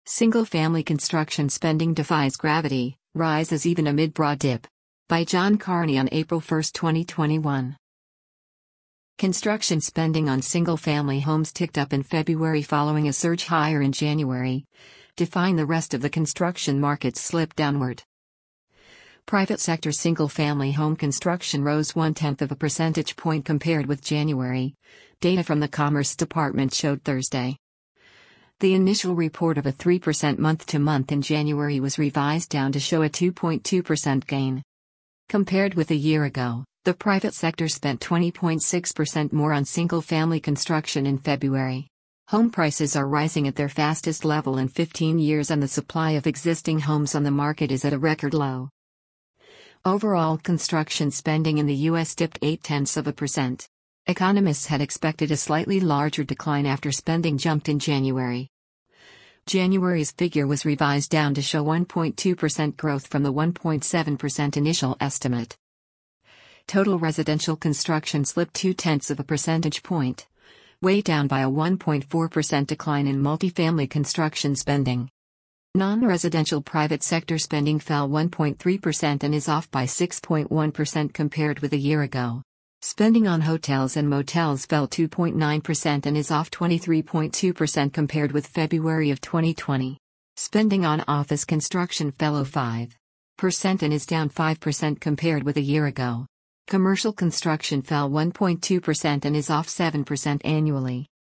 Single-family construction spending defies gravity, rises even amid broad dip. By John Carney on April 1, 2021. Construction spending on single-family homes ticked up in February following a surge higher in January, defying the rest of the construction market's slip downward. Private sector single-family home construction rose 0.1 percentage point compared with January, data from the Commerce Department showed Thursday. The initial report of a 3% month-to-month in January was revised down to show a 2.2% gain. Compared with a year ago, the private sector spent 20.6% more on single-family construction in February. Home prices are rising at their fastest level in 15 years and the supply of existing homes on the market is at a record low. Overall construction spending in the U.S. dipped 0.8%. Economists had expected a slightly larger decline after spending jumped in January. January's figure was revised down to show 1.2% growth from the 1.7% initial estimate. Total residential construction slipped 0.2 percentage point, weighed down by a 1.4% decline in multifamily construction spending. Non-residential private sector spending fell 1.3% and is off by 6.1% compared with a year ago. Spending on hotels and motels fell 2.9% and is off 23.2% compared with February of 2020. Spending on office construction fell 0.5% and is down 5% compared with a year ago. Commercial construction fell 1.2% and is off 7% annually.